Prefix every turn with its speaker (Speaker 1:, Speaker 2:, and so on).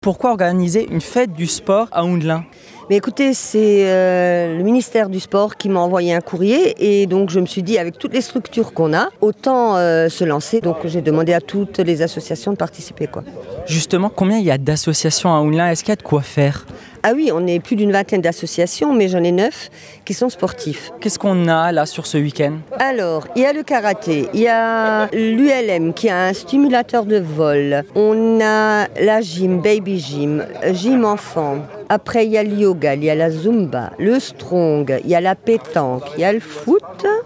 Speaker 1: Pourquoi organiser une fête du sport à Houndelin ?
Speaker 2: Mais écoutez, c'est le ministère du Sport qui m'a envoyé un courrier et donc je me suis dit avec toutes les structures qu'on a, autant se lancer. Donc j'ai demandé à toutes les associations de participer, quoi.
Speaker 1: Justement, combien il y a d'associations à Houndelin ? Est-ce qu'il y a de quoi faire ?
Speaker 2: Ah oui, on est plus d'une vingtaine d'associations, mais j'en ai 9 qui sont sportifs.
Speaker 1: Qu'est-ce qu'on a là sur ce week-end ?
Speaker 2: Alors, il y a le karaté, il y a l'ULM qui a un stimulateur de vol, on a la gym, baby gym, gym enfant. Après, il y a le yoga, il y a la zumba, le strong, il y a la pétanque, il y a le foot